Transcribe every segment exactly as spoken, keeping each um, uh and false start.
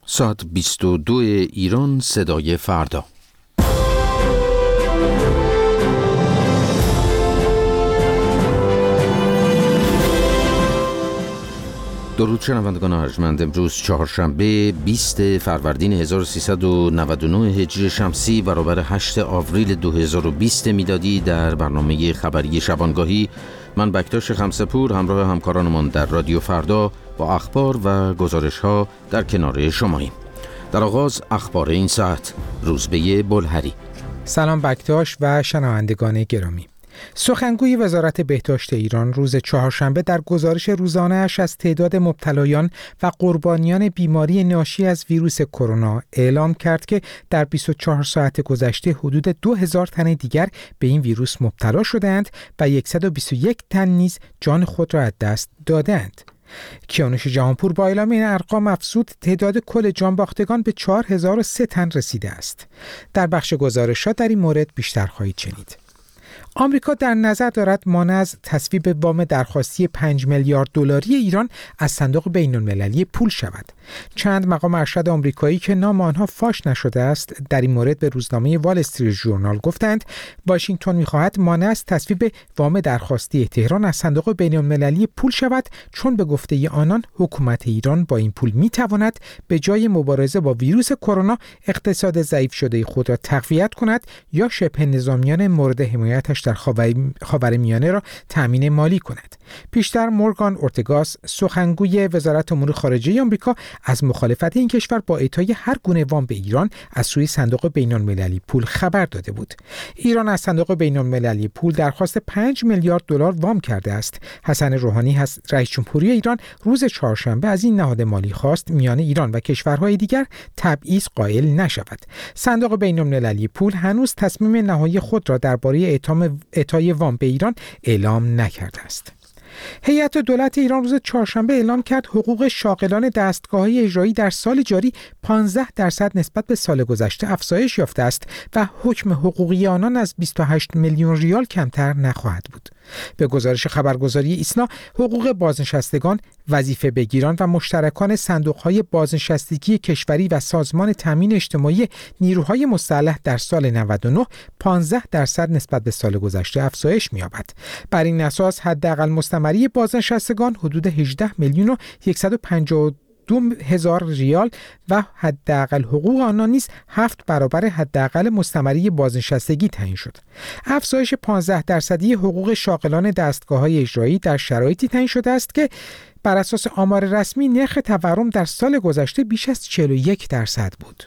ساعت بیست و دو ایران، صدای فردا. درود شنوندگان ارجمند. امروز چهارشنبه بیست فروردین هزار و سیصد و نود و نه هجری شمسی برابر هشت آوریل دو هزار و بیست میلادی. در برنامه خبری شبانگاهی من بکتاش خمسه‌پور همراه همکارانمان در رادیو فردا با اخبار و گزارش‌ها در کنار شماییم. در آغاز اخبار این ساعت. روزبه بلهری. سلام بکتاش و شنوندگان گرامی. سخنگوی وزارت بهداشت ایران روز چهارشنبه در گزارش روزانه‌اش از تعداد مبتلایان و قربانیان بیماری ناشی از ویروس کرونا اعلام کرد که در بیست و چهار ساعت گذشته حدود دو هزار تن دیگر به این ویروس مبتلا شدند و صد و بیست و یک تن نیز جان خود را از دست دادند. کیانوش جهانپور با اعلام این ارقام افزود تعداد کل جانباختگان به چهار هزار و سه تن رسیده است. در بخش گزارشات در این مورد بیشتر خواهید شنید. آمریکا در نظر دارد مانع از تصویب وام درخواستی پنج میلیارد دلاری ایران از صندوق بین‌المللی پول شود. چند مقام ارشد آمریکایی که نام آنها فاش نشده است در این مورد به روزنامه وال استریت ژورنال گفتند واشنگتن می‌خواهد مانع از تصویب وام درخواستی تهران از صندوق بین‌المللی پول شود، چون به گفته آنان حکومت ایران با این پول می‌تواند به جای مبارزه با ویروس کرونا اقتصاد ضعیف شده خود را تقویت کند یا شبه نظامیان مورد حمایتش در خاورمیانه را تأمین مالی کند. پیشتر مورگان اورتگاس سخنگوی وزارت امور خارجه آمریکا از مخالفت این کشور با اعطای هر گونه وام به ایران از سوی صندوق بین‌المللی پول خبر داده بود. ایران از صندوق بین‌المللی پول درخواست پنج میلیارد دلار وام کرده است. حسن روحانی رئیس جمهوری ایران روز چهارشنبه از این نهاد مالی خواست میان ایران و کشورهای دیگر تبعیض قائل نشود. صندوق بین‌المللی پول هنوز تصمیم نهایی خود را درباره اعطای وام به ایران اعلام نکرده است. هیئت دولت ایران روز چهارشنبه اعلام کرد حقوق شاغلان دستگاه‌های اجرایی در سال جاری پانزده درصد نسبت به سال گذشته افزایش یافته است و حکم حقوقی آنان از بیست و هشت میلیون ریال کمتر نخواهد بود. به گزارش خبرگزاری ایسنا، حقوق بازنشستگان، وظیفه بگیران و مشترکان صندوق‌های بازنشستگی کشوری و سازمان تامین اجتماعی نیروهای مسلح در سال نود و نه پانزده درصد نسبت به سال گذشته افزایش می‌یابد. بر این اساس حداقل مستمری بازنشستگان حدود هجده میلیون و صد و پنجاه و دو هزار ریال و حداقل حقوق آنان نیز هفت برابر حداقل مستمری بازنشستگی تعیین شد. افزایش پانزده درصدی حقوق شاغلان دستگاه‌های اجرایی در شرایطی تعیین شده است که بر اساس آمار رسمی نرخ تورم در سال گذشته بیش از چهل و یک درصد بود.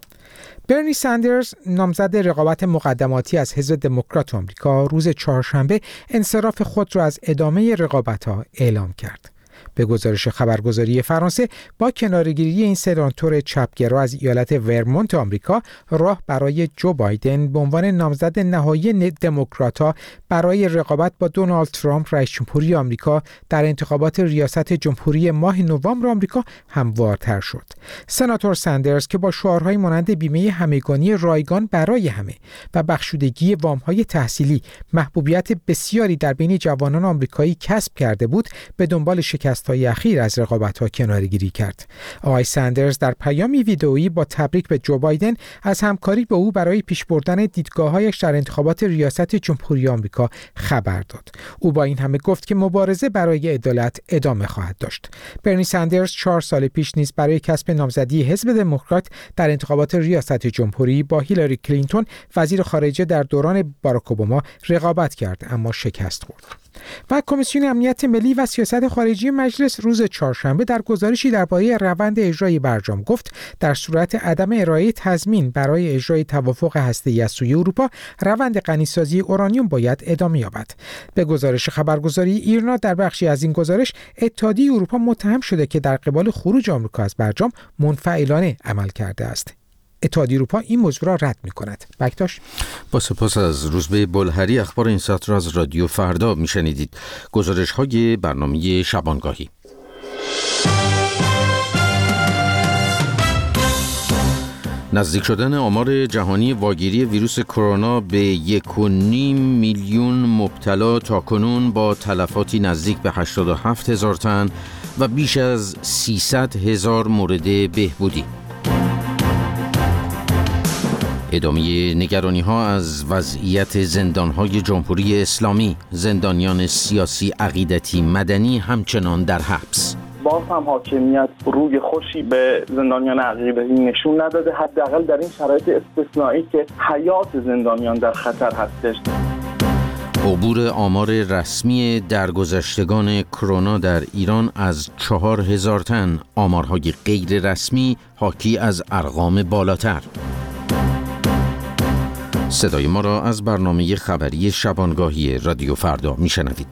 برنی ساندرز، نامزد رقابت مقدماتی از حزب دموکرات آمریکا، روز چهارشنبه انصراف خود را از ادامه رقابت‌ها اعلام کرد. به گزارش خبرگزاری فرانسه، با کناره‌گیری این سناتور چپگرا از ایالت ورمونت آمریکا، راه برای جو بایدن به عنوان نامزد نهایی دموکرات‌ها برای رقابت با دونالد ترامپ رئیس جمهوری آمریکا در انتخابات ریاست جمهوری ماه نوامبر آمریکا هموارتر شد. سناتور ساندرز که با شعارهای مانند بیمه همگانی رایگان برای همه و بخشودگی وام‌های تحصیلی محبوبیت بسیاری در بین جوانان آمریکایی کسب کرده بود، به دنبال شکست های اخیر از رقابت‌ها کناره‌گیری کرد. آقای ساندرز در پیامی ویدئویی با تبریک به جو بایدن از همکاری با او برای پیش بردن دیدگاه‌هایش در انتخابات ریاست جمهوری آمریکا خبر داد. او با این همه گفت که مبارزه برای عدالت ادامه خواهد داشت. برنی ساندرز چهار سال پیش نیز برای کسب نامزدی حزب دموکرات در انتخابات ریاست جمهوری با هیلاری کلینتون وزیر خارجه در دوران باراک اوباما رقابت کرد، اما شکست خورد. و کمیسیون امنیت ملی و سیاست خارجی مجلس روز چهارشنبه در گزارشی درباره روند اجرای برجام گفت در صورت عدم ارائه تضمین برای اجرای توافق هسته‌ای از سوی اروپا، روند غنیسازی اورانیوم باید ادامه یابد. به گزارش خبرگزاری ایرنا، در بخشی از این گزارش اتحادیه اروپا متهم شده که در قبال خروج آمریکا از برجام منفعلانه عمل کرده است. اتحادیه اروپا این موضوع را رد می‌کند. بکتاش. با سپاس از روزبه بلهری. اخبار این ساعت را از رادیو فردا میشنیدید. گزارش‌های برنامه شبانگاهی. نزدیک شدن آمار جهانی واگیری ویروس کرونا به یک و نیم میلیون مبتلا تاکنون با تلفاتی نزدیک به هشتاد و هفت هزار تن و بیش از سیصد هزار مورد بهبودی. ادامه نگرانی ها از وضعیت زندان های جمهوری اسلامی، زندانیان سیاسی، عقیدتی، مدنی همچنان در حبس. باز هم حاکمیت روی خوشی به زندانیان عقیدتی نشون نداده، حداقل در این شرایط استثنایی که حیات زندانیان در خطر هستش. عبور آمار رسمی درگذشتگان کرونا در ایران از چهار هزار تن، آمارهای غیر رسمی حاکی از ارقام بالاتر. صدای ما را از برنامه خبری شبانگاهی رادیو فردا میشنوید.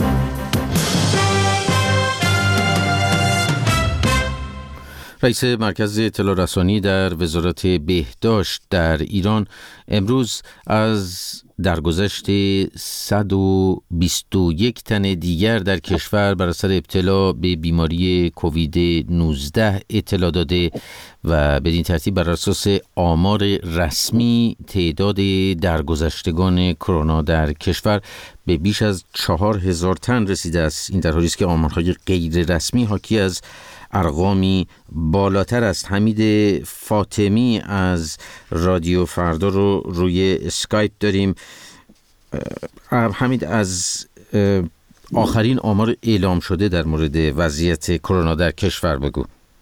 رئیس مرکز اطلاع رسانی در وزارت بهداشت در ایران امروز از درگذشت صد و بیست و یک تن دیگر در کشور بر اثر ابتلا به بیماری کووید نوزده اطلاع داده و بدین ترتیب بر اساس آمار رسمی تعداد درگذشتگان کرونا در کشور به بیش از چهار هزار تن رسیده است. این در حالی است که آمارهای غیر رسمی حاکی از ارقامی بالاتر است. حمید فاطمی از رادیو فردا رو روی اسکایپ داریم. حمید، از آخرین آمار اعلام شده در مورد وضعیت کرونا در کشور بگو.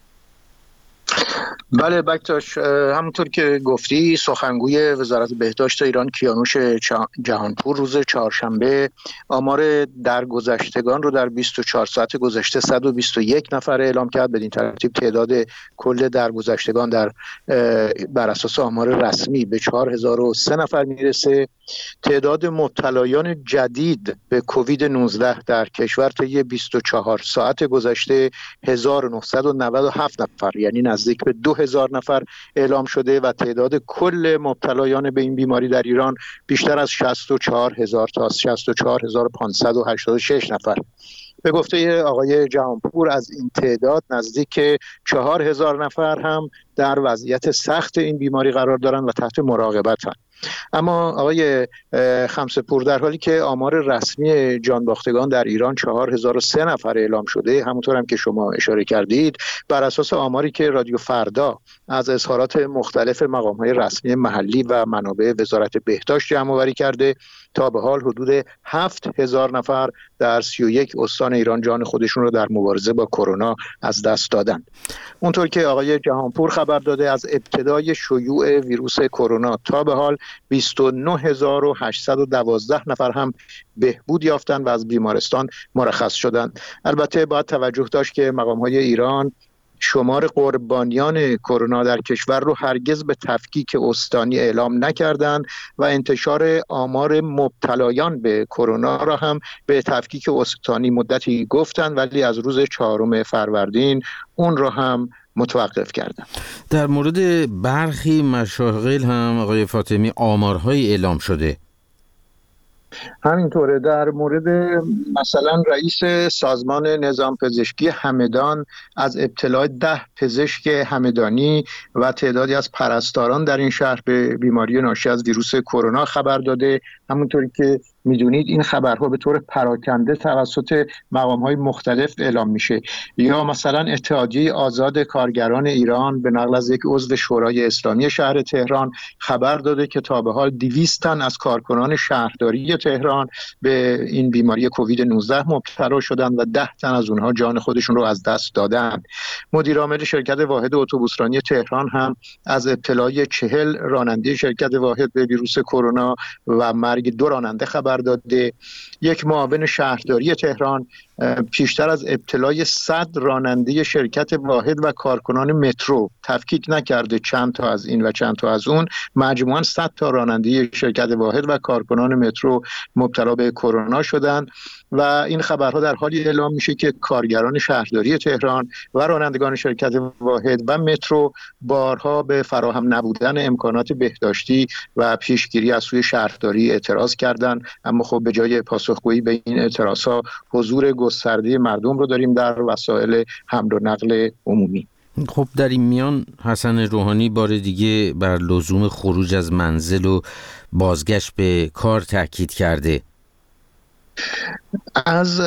بله بکتاش، همونطور که گفتی سخنگوی وزارت بهداشت ایران کیانوش جهانپور روز چهارشنبه آمار درگذشتگان رو در بیست و چهار ساعت گذشته صد و بیست و یک نفر اعلام کرد. بدین ترتیب تعداد کل درگذشتگان در بر اساس آمار رسمی به چهار هزار و سه نفر میرسه. تعداد مبتلایان جدید به کووید نوزده در کشور طی بیست و چهار ساعت گذشته هزار و نهصد و نود و هفت نفر، یعنی نزدیک به دو هزار نفر اعلام شده و تعداد کل مبتلایان به این بیماری در ایران بیشتر از شصت و چهار هزار تا شصت و چهار هزار و پانصد و هشتاد و شش نفر. به گفته آقای جهانپور از این تعداد نزدیک چهار هزار نفر هم در وضعیت سخت این بیماری قرار دارند و تحت مراقبتند. اما آقای خمسه‌پور، در حالی که آمار رسمی جانباختگان در ایران چهار هزار و سه نفر اعلام شده، همونطور هم که شما اشاره کردید بر اساس آماری که رادیو فردا از اظهارات مختلف مقام‌های رسمی محلی و منابع وزارت بهداشت جمع‌آوری کرده، تا به حال حدود هفت هزار نفر در سی و یک استان ایران جان خودشون رو در مبارزه با کرونا از دست دادن. اونطور که آقای جهانپور خبر داده از ابتدای شیوع ویروس کرونا تا به حال بیست و نه هزار و هشتصد و دوازده نفر هم بهبود یافتن و از بیمارستان مرخص شدن. البته باید توجه داشت که مقام‌های ایران شمار قربانیان کرونا در کشور رو هرگز به تفکیک استانی اعلام نکردند و انتشار آمار مبتلایان به کرونا را هم به تفکیک استانی مدتی گفتند، ولی از روز چهارم فروردین اون را هم متوقف کردن. در مورد برخی مشاغل هم آقای فاطمی آمارهای اعلام شده. همینطوره. در مورد مثلا رئیس سازمان نظام پزشکی همدان از ابتلا ده پزشک همدانی و تعدادی از پرستاران در این شهر به بیماری ناشی از ویروس کرونا خبر داده. همونطوری که میدونید این خبرها به طور پراکنده توسط مقام‌های مختلف اعلام میشه. یا مثلا اتحادیه آزاد کارگران ایران به نقل از یک عضو شورای اسلامی شهر تهران خبر داده که تا به حال دویست تن از کارکنان شهرداری تهران به این بیماری کووید نوزده مبتلا شدند و ده تن از اونها جان خودشون رو از دست دادند. مدیر عامل شرکت واحد اتوبوسرانی تهران هم از ابتلای چهل راننده شرکت واحد به ویروس کرونا و مرگ دو راننده خبر داده. یک معاون شهرداری تهران پیشتر از ابتلای صد راننده شرکت واحد و کارکنان مترو تفکیک نکرده چند تا از این و چند تا از اون، مجموعاً صد تا راننده شرکت واحد و کارکنان مترو مبتلا به کرونا شدند و این خبرها در حالی اعلام میشه که کارگران شهرداری تهران و رانندگان شرکت واحد و مترو بارها به فراهم نبودن امکانات بهداشتی و پیشگیری از سوی شهرداری اعتراض کردند، اما خب به جای پاسخگویی به این اعتراضها حضور گسترده مردم رو داریم در وسایل حمل و نقل عمومی. خب در این میان حسن روحانی بار دیگه بر لزوم خروج از منزل و بازگشت به کار تاکید کرده. از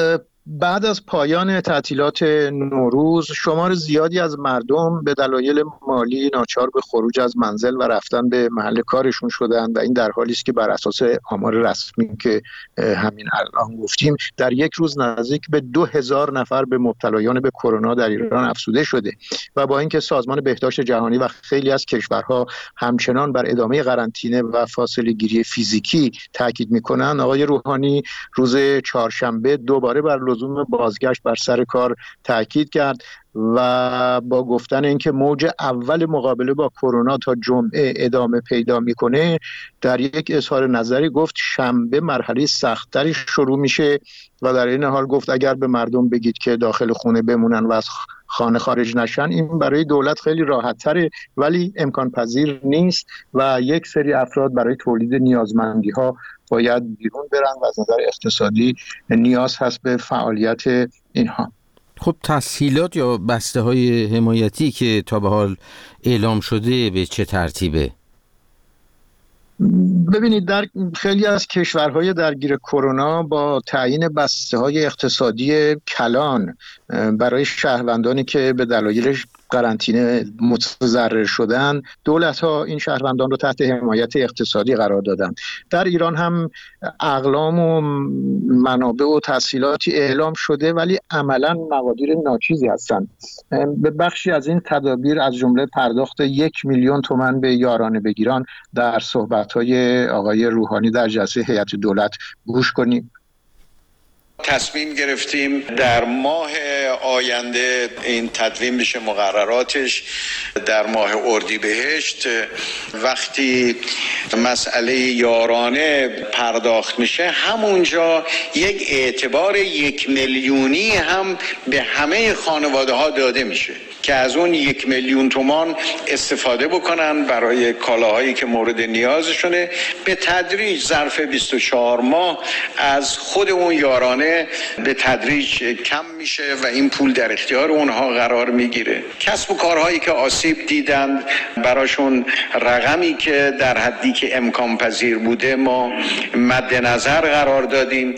بعد از پایان تعطیلات نوروز شمار زیادی از مردم به دلایل مالی ناچار به خروج از منزل و رفتن به محل کارشون شدند و این در حالی است که بر اساس آمار رسمی که همین الان گفتیم در یک روز نزدیک به دو هزار نفر به مبتلایان به کرونا در ایران افزوده شده و با اینکه سازمان بهداشت جهانی و خیلی از کشورها همچنان بر ادامه قرنطینه و فاصله گیری فیزیکی تاکید می‌کنند، آقای روحانی روز چهارشنبه دوباره بر لزوم بازگشت بر سر کار تاکید کرد و با گفتن اینکه موج اول مقابله با کرونا تا جمعه ادامه پیدا میکنه در یک اظهار نظری گفت شنبه مرحله سخت‌تری شروع میشه و در این حال گفت اگر به مردم بگید که داخل خونه بمونن و از خانه خارج نشن این برای دولت خیلی راحت تره ولی امکان پذیر نیست و یک سری افراد برای تولید نیازمندی ها باید بیرون برن و از نظر اقتصادی نیاز هست به فعالیت اینها. خب تسهیلات یا بسته های حمایتی که تا به حال اعلام شده به چه ترتیبه؟ ببینید در خیلی از کشورهای درگیر کرونا با تعیین بسته‌های اقتصادی کلان برای شهروندانی که به دلایل قرنطینه متضرر شدن، دولت‌ها این شهروندان رو تحت حمایت اقتصادی قرار دادن. در ایران هم اقلام و منابع و تسهیلاتی اعلام شده ولی عملاً مقادیر ناچیزی هستند. به بخشی از این تدابیر از جمله پرداخت یک میلیون تومان به یارانه بگیران در صحبت‌های آقای روحانی در جلسه هیئت دولت گوش کنیم. تصمیم گرفتیم در ماه آینده این تدوین بشه مقرراتش در ماه اردیبهشت وقتی مسئله یارانه پرداخت میشه همونجا یک اعتبار یک میلیونی هم به همه خانواده ها داده میشه که از اون یک میلیون تومان استفاده بکنن برای کالاهایی که مورد نیازشونه. به تدریج ظرف بیست و چهار ماه از خود اون یارانه به تدریج کم میشه و این پول در اختیار اونها قرار میگیره. کسب و کارهایی که آسیب دیدند براشون رقمی که در حدی که امکان پذیر بوده ما مد نظر قرار دادیم.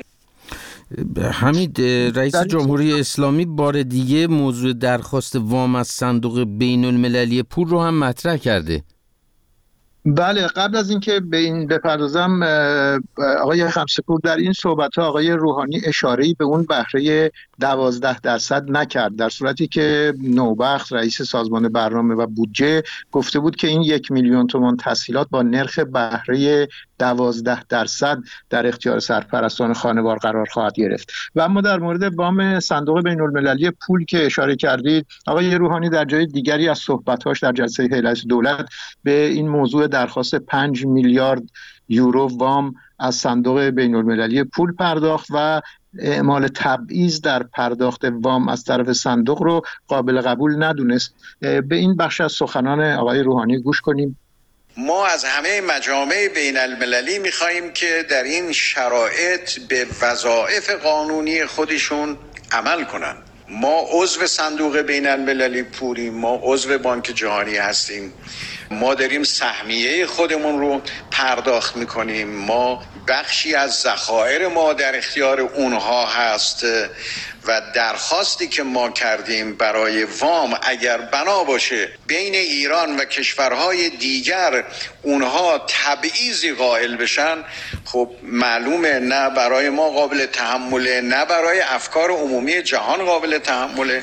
حمید، رئیس جمهوری اسلامی بار دیگه موضوع درخواست وام از صندوق بین المللی پول رو هم مطرح کرده. بله، قبل از اینکه به این بپردازم آقای خمسه‌پور در این صحبت‌ها آقای روحانی اشاره‌ای به اون بهره دوازده درصد نکرد، در صورتی که نوبخت رئیس سازمان برنامه و بودجه گفته بود که این یک میلیون تومان تسهیلات با نرخ بهره دوازده درصد در اختیار سرپرستان خانوار قرار خواهد گرفت. و اما در مورد وام صندوق بین المللی پول که اشاره کردید، آقای روحانی در جای دیگری از صحبت‌هاش در جلسه هیئت دولت به این موضوع درخواست پنج میلیارد یورو وام از صندوق بین المللی پول پرداخت و اعمال تبعیض در پرداخت وام از طرف صندوق رو قابل قبول ندونست. به این بخش از سخنان آقای روحانی گوش کنیم. ما از همه مجامع بین المللی می‌خواهیم که در این شرایط به وظایف قانونی خودشون عمل کنن. ما عضو صندوق بین المللی پولیم، ما عضو بانک جهانی هستیم، ما داریم سهمیه خودمون رو پرداخت میکنیم، ما بخشی از ذخایر ما در اختیار اونها هست و درخواستی که ما کردیم برای وام اگر بنا باشه بین ایران و کشورهای دیگر اونها تبعیضی قائل بشن، خب معلومه نه برای ما قابل تحمله نه برای افکار عمومی جهان قابل تحمله.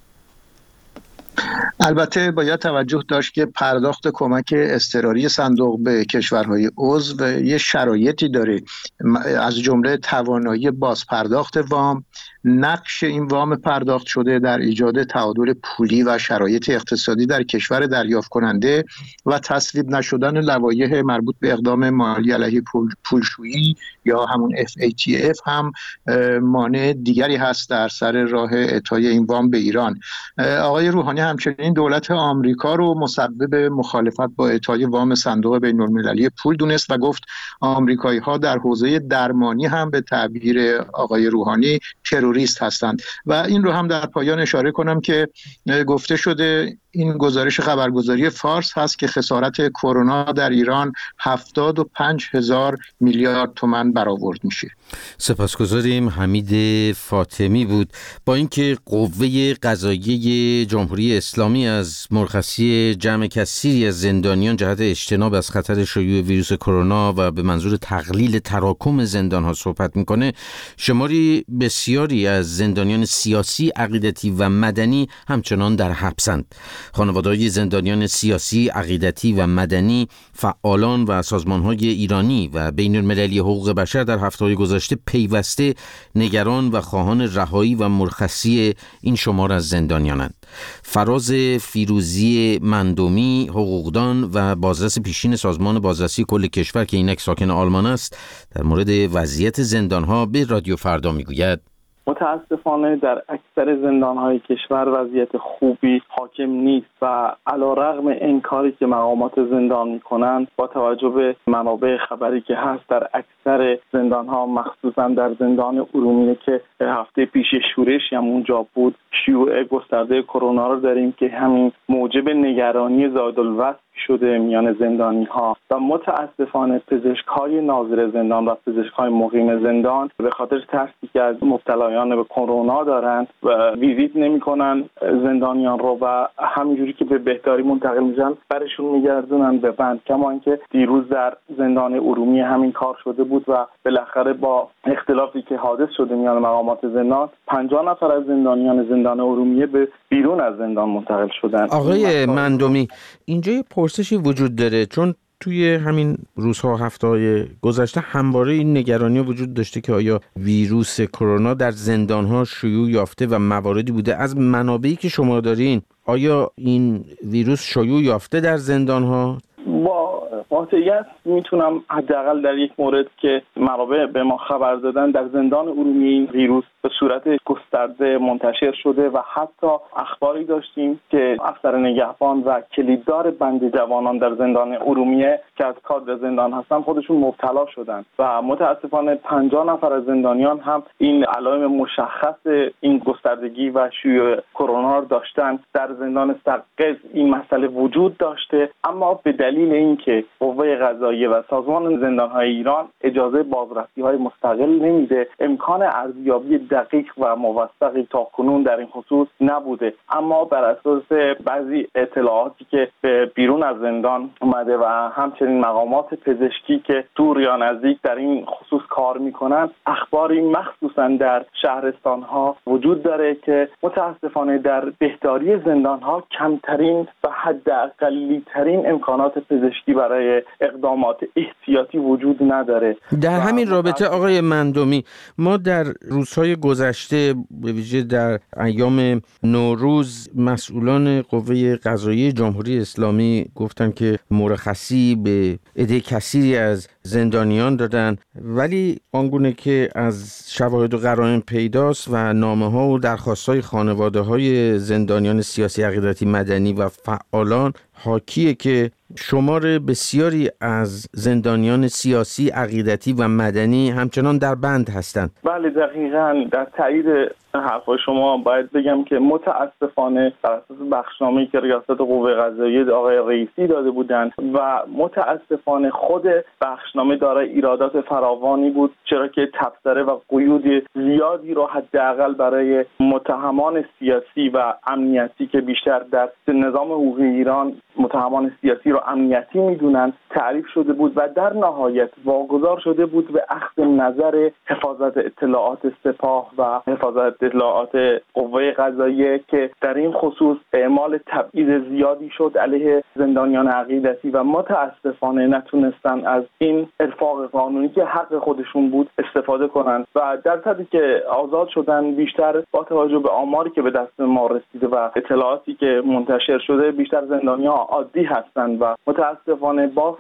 البته باید توجه داشت که پرداخت کمک اضطراری صندوق به کشورهای عضو یه شرایطی داره، از جمله توانایی باز پرداخت وام، نقش این وام پرداخت شده در ایجاد تعادل پولی و شرایط اقتصادی در کشور دریافت کننده و تصویب نشدن لوایح مربوط به اقدام مالی علیه پول، پولشویی یا همون اف ای تی اف هم مانع دیگری هست در سر راه اعطای این وام به ایران. آقای روحانی همچنین دولت آمریکا رو مسبب مخالفت با اعطای وام صندوق بین المللی پول دونست و گفت آمریکایی ها در حوزه درمانی هم به تعبیر آقای روحانی تروریست هستند. و این رو هم در پایان اشاره کنم که گفته شده این گزارش خبرگزاری فارس هست که خسارت کرونا در ایران هفتاد و پنج هزار میلیارد تومان برآورد میشه. سپاسگزاریم. حمید فاطمی بود. با اینکه قوه قضاییه جمهوری اسلامی از مرخصی جمع کثیری از زندانیان جهت اجتناب از خطر شیوع ویروس کرونا و به منظور تقلیل تراکم زندان‌ها صحبت میکنه، شماری بسیاری از زندانیان سیاسی، عقیدتی و مدنی همچنان در حبسند. خانواده‌های زندانیان سیاسی، عقیدتی و مدنی، فعالان و سازمان‌های ایرانی و بین‌المللی حقوق بشر در هفته‌های گذشته پیوسته نگران و خواهان رهایی و مرخصی این شمار از زندانیانند. فراز فیروزی مندومی، حقوقدان و بازرس پیشین سازمان بازرسی کل کشور که اینک ساکن آلمان است، در مورد وضعیت زندان‌ها به رادیو فردا میگوید: متاسفانه در اکثر زندان‌های کشور وضعیت خوبی حاکم نیست و علی‌رغم این کاری که مقامات زندان می‌کنند، با توجه به منابع خبری که هست در اکثر زندان‌ها، مخصوصا در زندان ارومیه که هفته پیش شورشی هم اونجا بود، شیوع گسترده کرونا رو داریم که همین موجب نگرانی زایدالوصف شده میان زندانی‌ها و متاسفانه پزشک‌های ناظر زندان و پزشک‌های مقیم زندان به خاطر ترسی که از مبتلایان به کرونا دارند و ویزیت نمی‌کنن زندانیان رو و همینجوری که به بهداری منتقل میشن برشون میگردونن به بند. کما اینکه دیروز در زندان ارومیه همین کار شده بود و بالاخره با اختلافی که حادث شده میان مقامات زندان، پنجاه نفر از زندانیان زندان ارومیه به بیرون از زندان منتقل شدن. آقای مندومی، اینجا یه پرسشی وجود داره، چون توی همین روزها، هفته‌های گذشته همواره این نگرانی وجود داشته که آیا ویروس کرونا در زندان‌ها شیوع یافته و مواردی بوده. از منابعی که شما دارین، آیا این ویروس شیوع یافته در زندان‌ها؟ با قاطعیت میتونم حداقل در یک مورد که منابع به ما خبر دادن، در زندان ارومیه این ویروس به صورت گسترده منتشر شده و حتی اخباری داشتیم که افسر نگهبان و کلیددار بند جوانان در زندان ارومیه که از کادر زندان هستن خودشون مبتلا شدن و متاسفانه پنجاه نفر از زندانیان هم این علائم مشخص این گستردگی و شیوع کرونا رو داشتن. در زندان سقز این مسئله وجود داشته، اما به دلیل اینکه قوه قضاییه و سازمان زندان‌های ایران اجازه بازرسی‌های مستقل نمیده، امکان ارزیابی دقیق و موثقی تاکنون در این خصوص نبوده. اما بر اساس بعضی اطلاعاتی که به بیرون از زندان اومده و همچنین مقامات پزشکی که دور یا نزدیک در این خصوص کار میکنن، اخباری مخصوصا در شهرستان‌ها وجود داره که متاسفانه در بهداری زندان‌ها کمترین و حداقلی‌ترین امکانات پزشکی برای اقدامات احتیاطی وجود نداره. در همین رابطه آقای مندومی، ما در روزهای گذشته به ویژه در ایام نوروز مسئولان قوه قضاییه جمهوری اسلامی گفتن که مرخصی به عده کثیری از زندانیان دادن، ولی آنگونه که از شواهد و قرائن پیداست و نامه‌ها و درخواست‌های خانواده‌های زندانیان سیاسی، عقیدتی، مدنی و فعالان حاکیه که شمار بسیاری از زندانیان سیاسی، عقیدتی و مدنی همچنان در بند هستند. بله دقیقاً. در تایید حرفای شما باید بگم که متاسفانه بر اساس بخشنامه‌ای که ریاست قوه قضاییه آقای رئیسی داده بودند و متاسفانه خود بخشنامه دارای ایرادات فراوانی بود، چرا که تبصره و قیود زیادی رو حداقل برای متهمان سیاسی و امنیتی که بیشتر در نظام حقوقی ایران متهمان سیاسی رو امنیتی میدونن تعریف شده بود و در نهایت واگذار شده بود به اخذ نظر حفاظت اطلاعات سپاه و حفاظت اطلاعات قوه قضاییه که در این خصوص اعمال تبعیض زیادی شد علیه زندانیان عقیدتی و متاسفانه نتونستن از این ارفاق قانونی که حق خودشون بود استفاده کنن و در صورتی که آزاد شدن بیشتر با توجه به آماری که به دست ما رسیده و اطلاعاتی که منتشر شده بیشتر زندانیان عادی هستند و متاسفانه باز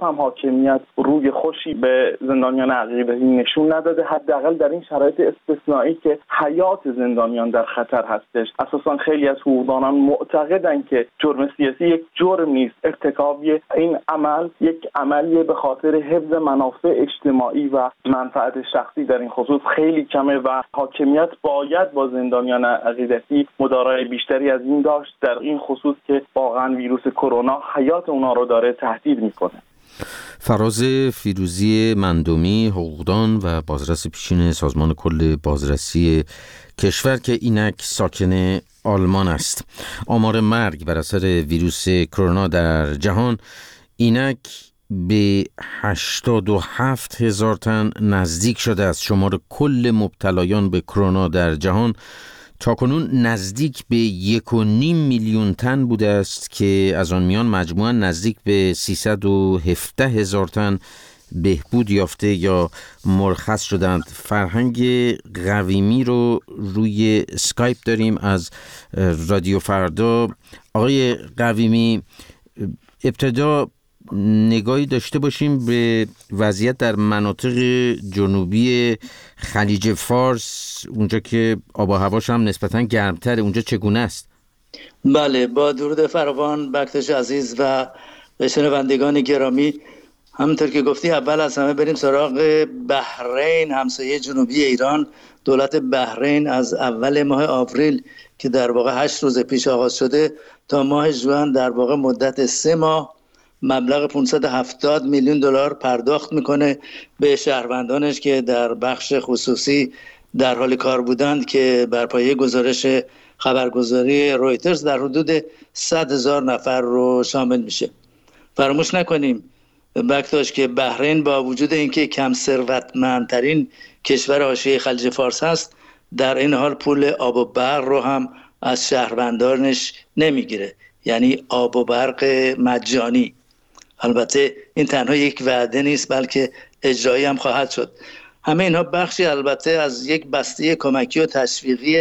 هم حاکمیت روی خوشی به زندانیان عقیدتی نشون نداده، حداقل در این شرایط استثنایی که حیات زندانیان در خطر هستش. اساسا خیلی از حقوقدانان معتقدند که جرم سیاسی یک جرم نیست، ارتکاب این عمل یک عملیه به خاطر حفظ منافع اجتماعی و منفعت شخصی در این خصوص خیلی کمه و حاکمیت باید با زندانیان عقیدتی مدارای بیشتری از این داشت در این خصوص که واقعا ویروس کرونا حیات اونا رو داره تهدید میکنه. فراز فیروزی مندومی، حقوقدان و بازرس پیشین سازمان کل بازرسی کشور که اینک ساکن آلمان است. آمار مرگ بر اثر ویروس کرونا در جهان اینک به هشتاد و هفت هزار تن نزدیک شده است. شمار کل مبتلایان به کرونا در جهان تاکنون نزدیک به یک و نیم میلیون تن بوده است که از آن میان مجموعاً نزدیک به سیصد و هفده هزار تن بهبود یافته یا مرخص شدند. فرهنگ قویمی رو روی اسکایپ داریم از رادیو فردا. آقای قویمی، ابتدا نگاهی داشته باشیم به وضعیت در مناطق جنوبی خلیج فارس، اونجا که آب و هواش هم نسبتاً گرمتره. اونجا چگونه است؟ بله، با درود فراوان بکتش عزیز و شنوندگان گرامی، همونطور که گفتی اول از همه بریم سراغ بحرین، همسایه جنوبی ایران. دولت بحرین از اول ماه آوریل که در واقع هشت روز پیش آغاز شده تا ماه ژوئن در واقع مدت سه ماه مبلغ پانصد و هفتاد میلیون دلار پرداخت میکنه به شهروندانش که در بخش خصوصی در حال کار بودند که بر پایه گزارش خبرگزاری رویترز در حدود صد هزار نفر رو شامل میشه. فراموش نکنیم بکتاش که بحرین با وجود اینکه کم ثروتمندترین کشور حاشیه خلیج فارس هست، در این حال پول آب و برق رو هم از شهروندانش نمیگیره، یعنی آب و برق مجانی. البته این تنها یک وعده نیست بلکه اجرایی هم خواهد شد. همه اینها بخشی البته از یک بسته کمکی و تشویقی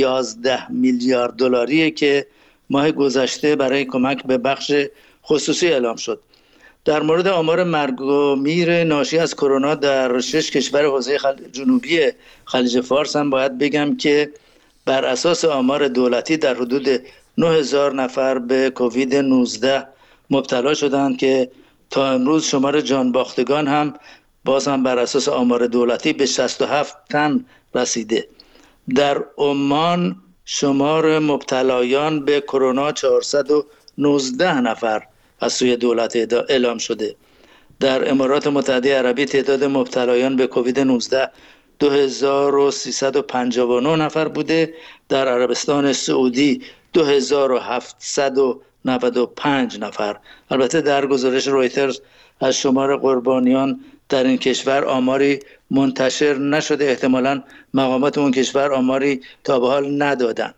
یازده میلیارد دلاریه که ماه گذشته برای کمک به بخش خصوصی اعلام شد. در مورد آمار مرگ و میر ناشی از کرونا در شش کشور حوزه خل... جنوبی خلیج فارس هم باید بگم که بر اساس آمار دولتی در حدود نه هزار نفر به کووید نوزده مبتلا شدند که تا امروز شمار جانباختگان هم باز هم بر اساس آمار دولتی به شصت و هفت تن رسیده. در عمان شمار مبتلایان به کرونا چهارصد و نوزده نفر از سوی دولت اعلام شده. در امارات متحده عربی تعداد مبتلایان به کووید نوزده دو هزار و سیصد و پنجاه و نه نفر بوده. در عربستان سعودی دو هزار و هفتصد و نود و پنج نفر. البته در گزارش رویترز از شمار قربانیان در این کشور آماری منتشر نشده، احتمالاً مقامات اون کشور آماری تا به حال ندادن.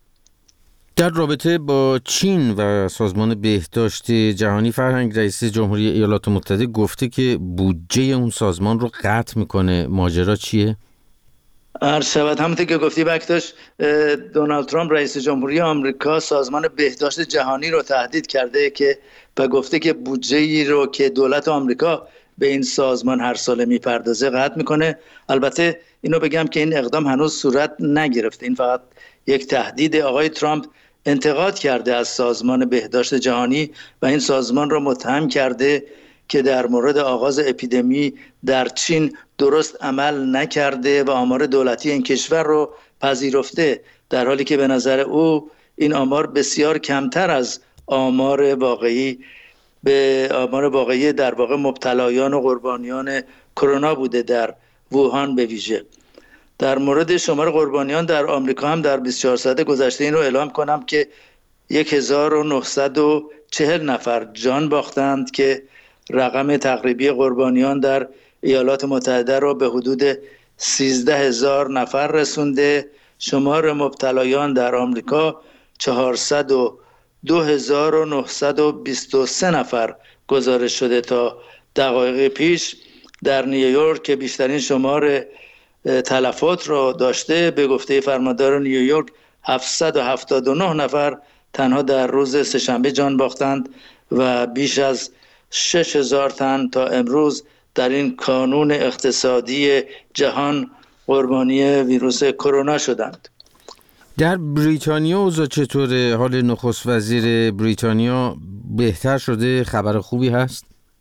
در رابطه با چین و سازمان بهداشت جهانی، فرهنگ رئیس جمهوری ایالات متحده گفته که بودجه اون سازمان رو قطع میکنه. ماجرا چیه؟ عرض شود همونطور که گفتی بکتاش، دونالد ترامپ رئیس جمهوری آمریکا سازمان بهداشت جهانی رو تهدید کرده که و گفته که بودجه‌ای رو که دولت آمریکا به این سازمان هر ساله میپردازه قطع میکنه. البته اینو بگم که این اقدام هنوز صورت نگرفته، این فقط یک تهدید. آقای ترامپ انتقاد کرده از سازمان بهداشت جهانی و این سازمان را متهم کرده که در مورد آغاز اپیدمی در چین درست عمل نکرده و آمار دولتی این کشور رو پذیرفته، در حالی که به نظر او این آمار بسیار کمتر از آمار واقعی به آمار واقعی در واقع مبتلایان و قربانیان کرونا بوده در ووهان به ویژه. در مورد شمار قربانیان در آمریکا هم در بیست و چهار ساعت گذشته این رو اعلام کنم که هزار و نهصد و چهل نفر جان باختند که رقم تقریبی قربانیان در ایالات متحده رو به حدود سیزده هزار نفر رسونده. شمار مبتلایان در آمریکا چهارصد و دو هزار و نهصد و بیست و سه نفر گزارش شده تا دقایق پیش. در نیویورک که بیشترین شمار تلفات را داشته، به گفته فرماندار نیویورک هفتصد و هفتاد و نه نفر تنها در روز سه‌شنبه جان باختند و بیش از شش هزار تن تا امروز در این کانون اقتصادی جهان قربانی ویروس کرونا شدند. در بریتانیا اوضاع چطوره؟ حال نخست وزیر بریتانیا بهتر شده؟ خبر خوبی هست؟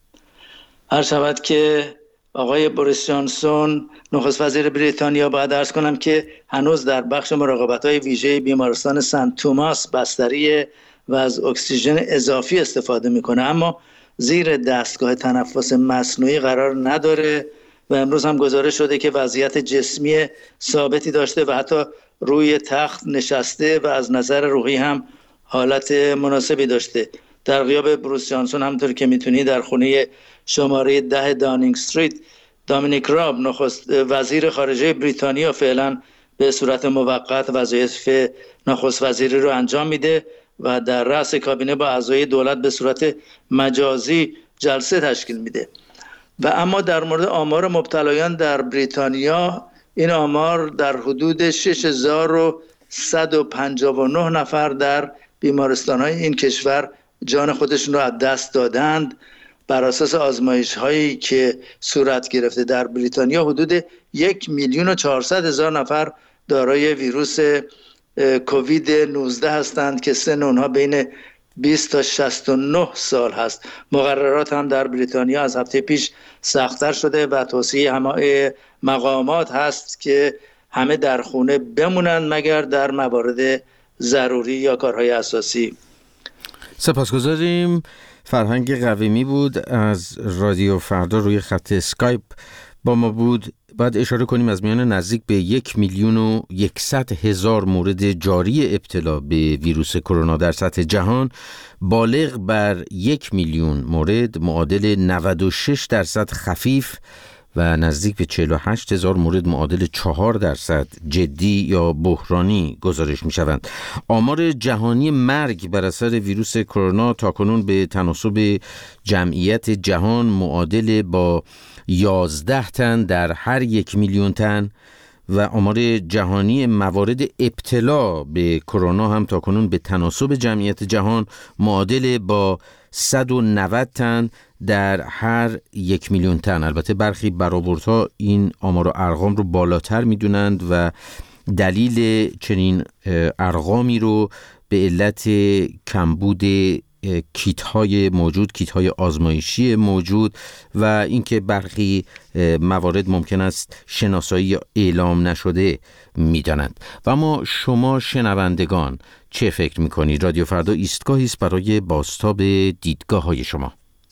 هر شود که آقای بوریس جانسون نخست وزیر بریتانیا، باید عرض کنم که هنوز در بخش مراقبت‌های ویژه بیمارستان سنت توماس بستری و از اکسیژن اضافی استفاده میکنه، اما زیر دستگاه تنفس مصنوعی قرار نداره و امروز هم گزارش شده که وضعیت جسمی ثابتی داشته و حتی روی تخت نشسته و از نظر روحی هم حالت مناسبی داشته. در غیاب بوریس جانسون همونطور که میتونی در خونه شماره ده دانینگ استریت، دامینیک راب نخست وزیر خارجه بریتانیا فعلا به صورت موقت وظایف نخست وزیری رو انجام میده و در رأس کابینه با اعضای دولت به صورت مجازی جلسه تشکیل میده. و اما در مورد آمار مبتلایان در بریتانیا، این آمار در حدود شش هزار و صد و پنجاه و نه نفر در بیمارستان‌های این کشور جان خودشون رو از دست دادند. بر اساس آزمایش‌هایی که صورت گرفته در بریتانیا، حدود یک میلیون و چهارصد هزار نفر دارای ویروس کووید نوزده هستند که سن اونها بین بیست تا شصت و نه سال هست. مقررات هم در بریتانیا از هفته پیش سخت‌تر شده و توصیه همه مقامات هست که همه در خونه بمونند مگر در موارد ضروری یا کارهای اساسی. سپاسگزاریم. فرهنگ قویمی بود از رادیو فردا روی خط اسکایپ با ما بود. باید اشاره کنیم از میان نزدیک به یک میلیون و یکصد هزار مورد جاری ابتلا به ویروس کرونا در سطح جهان، بالغ بر یک میلیون مورد معادل نود و شش درصد خفیف و نزدیک به چهل و هشت هزار مورد معادل چهار درصد جدی یا بحرانی گزارش می شوند. آمار جهانی مرگ بر اثر ویروس کرونا تاکنون به تناسب جمعیت جهان معادل با یازده تن در هر یک میلیون تن و آمار جهانی موارد ابتلا به کرونا هم تاکنون به تناسب جمعیت جهان معادل با صد و نود تن در هر یک میلیون تن. البته برخی برآوردها این آمار و ارقام رو بالاتر میدونند و دلیل چنین ارقامی رو به علت کمبود کیت های موجود، کیت های آزمایشی موجود و اینکه برخی موارد ممکن است شناسایی یا اعلام نشده میدانند. و اما شما شنوندگان چه فکر میکنید؟ رادیو فردا ایستگاهی است برای بازتاب دیدگاه های شما.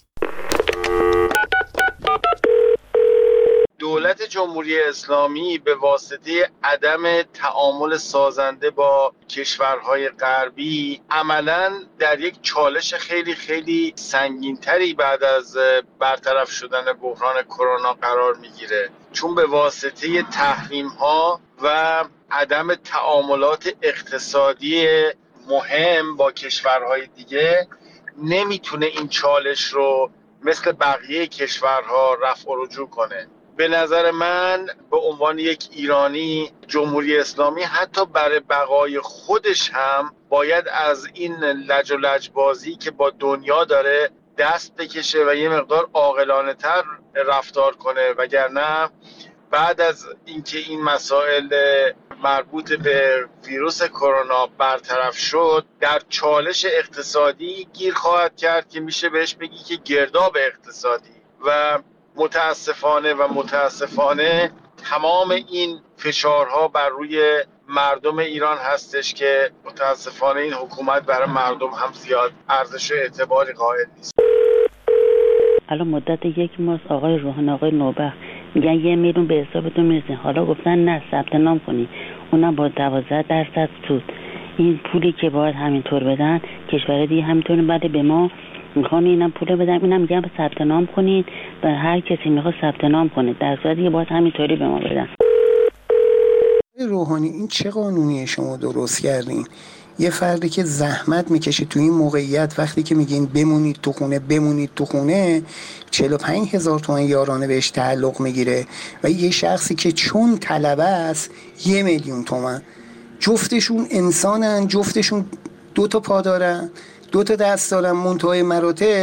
دولت جمهوری اسلامی به واسطه عدم تعامل سازنده با کشورهای غربی عملاً در یک چالش خیلی خیلی سنگین‌تری بعد از برطرف شدن بحران کرونا قرار میگیره، چون به واسطه تحریم‌ها و عدم تعاملات اقتصادی مهم با کشورهای دیگه نمیتونه این چالش رو مثل بقیه کشورها رفع و رجوع کنه. به نظر من به عنوان یک ایرانی، جمهوری اسلامی حتی برای بقای خودش هم باید از این لج و لجبازی که با دنیا داره دست بکشه و یه مقدار عاقلانه تر رفتار کنه، وگرنه بعد از اینکه این مسائل مربوط به ویروس کرونا برطرف شد در چالش اقتصادی گیر خواهد کرد که میشه بهش بگی که گرداب اقتصادی و متاسفانه و متاسفانه تمام این فشارها بر روی مردم ایران هستش که متاسفانه این حکومت برای مردم هم زیاد ارزش و اعتباری قائل نیست. الان مدت یک ماه آقای روحانی آقای نوبخت میگن یه میلیون به حسابتون میرسه، حالا گفتن نه ثبت نام کنی اونم با دوازده درصد سود. این پولی که باید همینطور بدن کشور دیگه همینطور بعد به ما میخوان اینم پول بدم، اینم میگم ثبت نام کنید و هر کسی میخواد ثبت نام کنه در صورتی که باید همینطوری به ما بدن. روحانی این چه قانونیه شما درست کردین؟ یه فردی که زحمت میکشه تو این موقعیت وقتی که میگین بمونید تو خونه بمونید تو خونه چهل و پنج هزار تومان یارانه بهش تعلق میگیره و یه شخصی که چون طلبه است یه میلیون تومان. جفتشون انسانن، جفتشون دو تا پا دارن، دو تا دست دارن، منتهای مراتب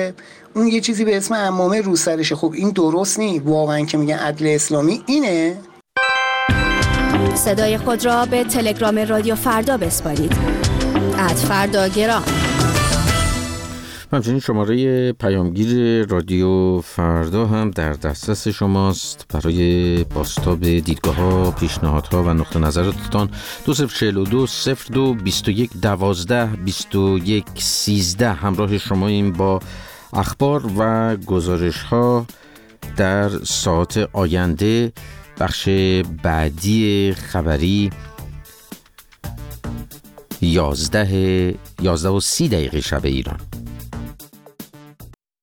اون یه چیزی به اسم عمامه رو سرشه. خب این درست نی واقعا که میگن عدل اسلامی اینه. صدای خود را به تلگرام رادیو فردا بسپارید. ات فردا گرام. همچنین شماره پیامگیر رادیو فردا هم در دسترس شماست برای بازتاب دیدگاه‌ها، پیشنهادها و نقطه نظراتتان. دو صفر چهل و دو صفر دو بیست و یک دوازده بیست و یک سیزده همراه شماییم با اخبار و گزارش‌ها. در ساعت آینده بخش بعدی خبری یازده یازده و سی دقیقه شب ایران.